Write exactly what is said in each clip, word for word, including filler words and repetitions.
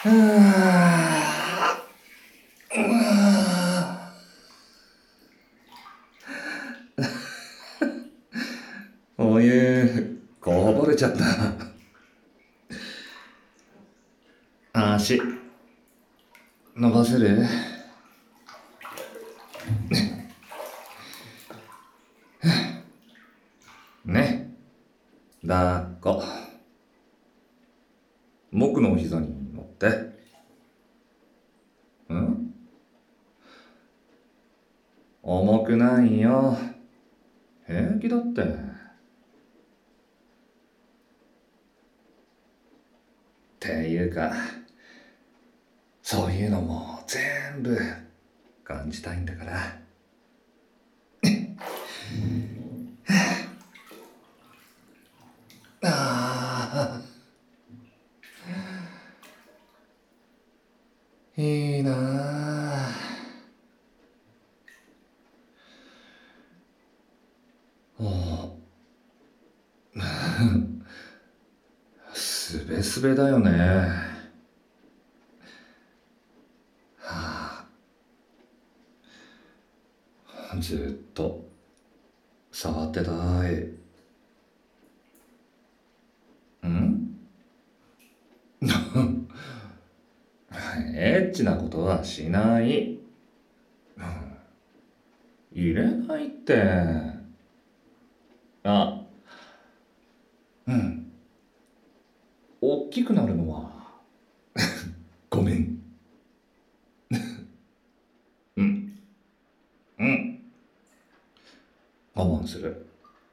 ああお湯こぼれちゃった。足伸ばせる？ね、抱っこ。僕のお膝に乗って。ん？重くないよ。平気だって。っていうか、そういうのも全部感じたいんだから。ああ、いいなあ。おすべすべだよね。ずっと触ってたい。んエッチなことはしない。入れないって。あ、うん。大きくなるのはごめん。うん。うん。我慢する。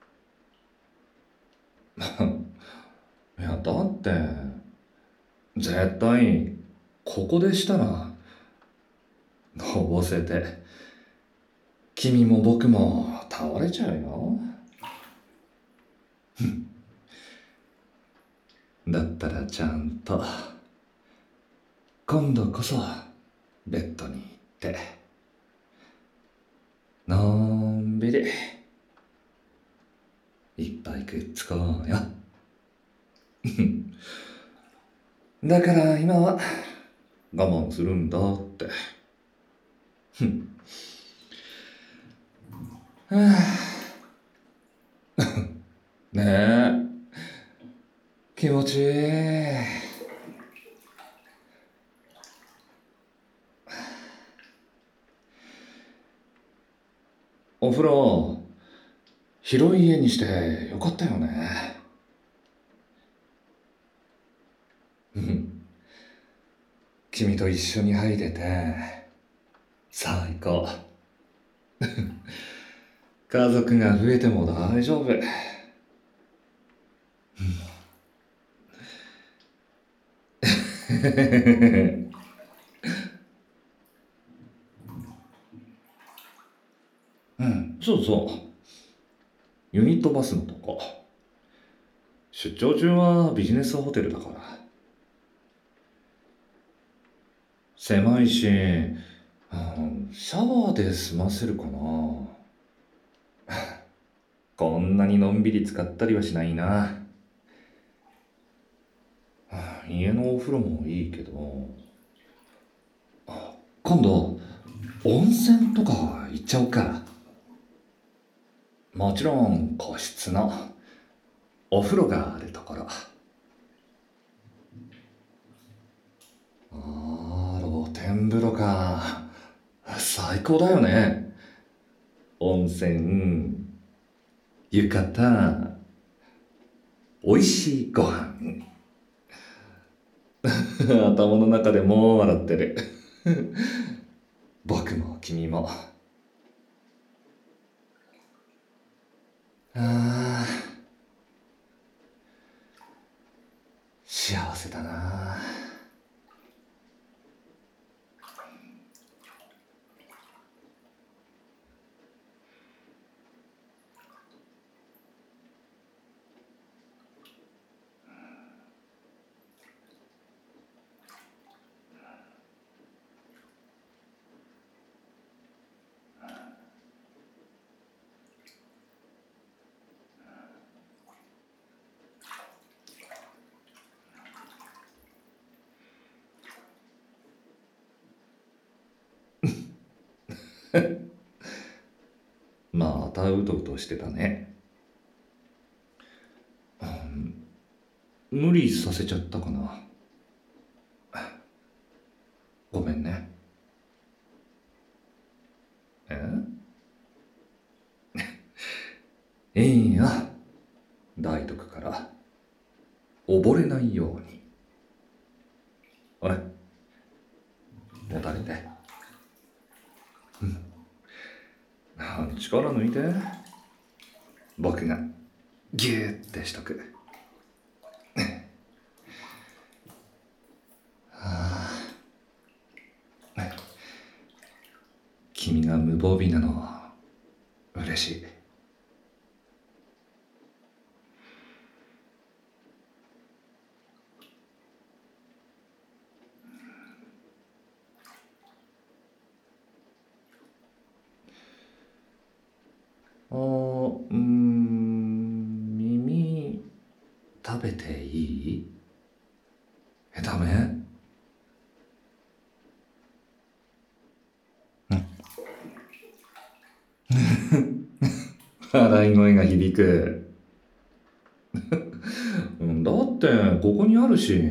いや、だって、絶対、ここでしたら、のぼせて、君も僕も倒れちゃうよ。だったらちゃんと、今度こそ、ベッドに行って、のんびり、いっぱいくっつこうよ。だから今は、我慢するんだって。ねえ、気持ちいい。お風呂、広い家にしてよかったよね。君と一緒に入れて、最高。家族が増えても大丈夫。うん、そうそう。ユニットバスのとこ。出張中はビジネスホテルだから。狭いし、うん、シャワーで済ませるかな。こんなにのんびり使ったりはしないな。家のお風呂もいいけど、今度、温泉とか行っちゃおうか。もちろん個室のお風呂があるところ。ああ、露天風呂か。最高だよね。温泉、浴衣、美味しいご飯。頭の中でもう笑ってる。僕も君も。ああ、幸せだな。 またうとうとしてたね。うん無理させちゃったかな。ごめんね。えいいや、抱いとくから、溺れないように。ほら、もたれて。力抜いて。僕がギューってしとく。君が無防備なの嬉しい。あーうーん耳食べていい？えダメ？笑い声が響く。うんだってここにあるし、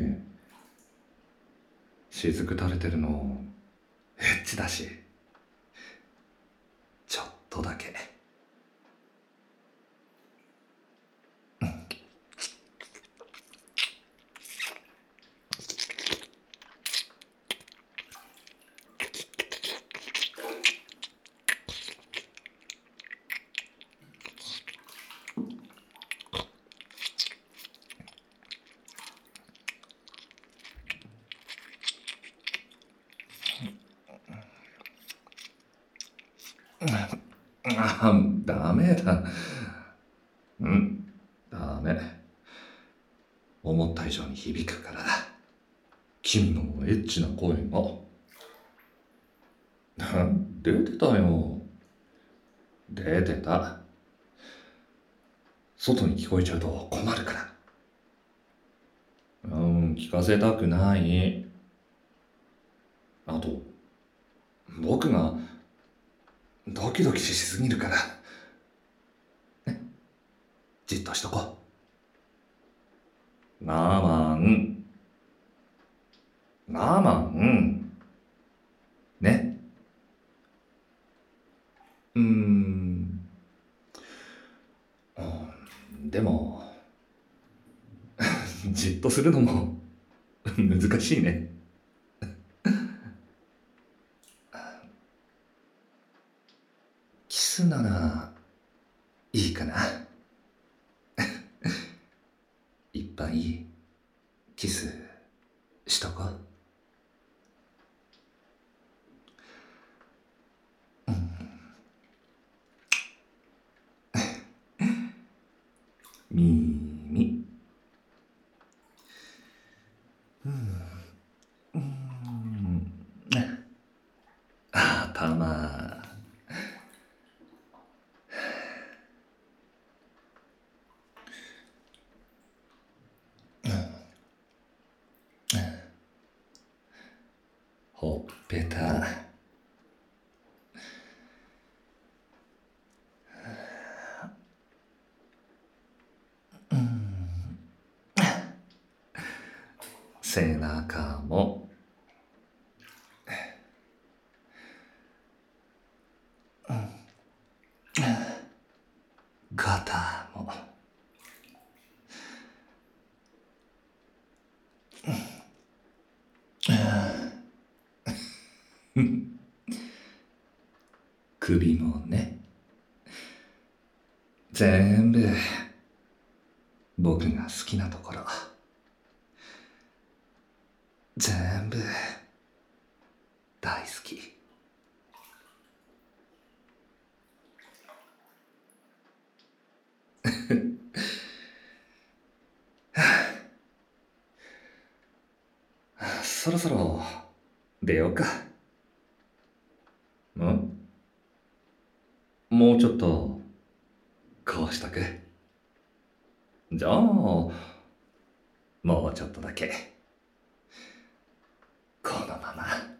雫垂れてるのエッチだし、ちょっとだけ。あダメだ。うんダメ。思った以上に響くから、君のエッチな声が。出てたよ。出てた。外に聞こえちゃうと困るから。うん聞かせたくない。あと僕がドキドキしすぎるから。ね、じっとしとこう。我慢。我慢。ね。うーん。うんでも、じっとするのも難しいね。キスならいいかな。いっぱいキスしとこう。耳。頭。ほっぺた。背中も。肩も。首もね。全部僕が好きなところ。全部大好き。そろそろ出ようか。んもうちょっとこうしとく。じゃあもうちょっとだけこのまま。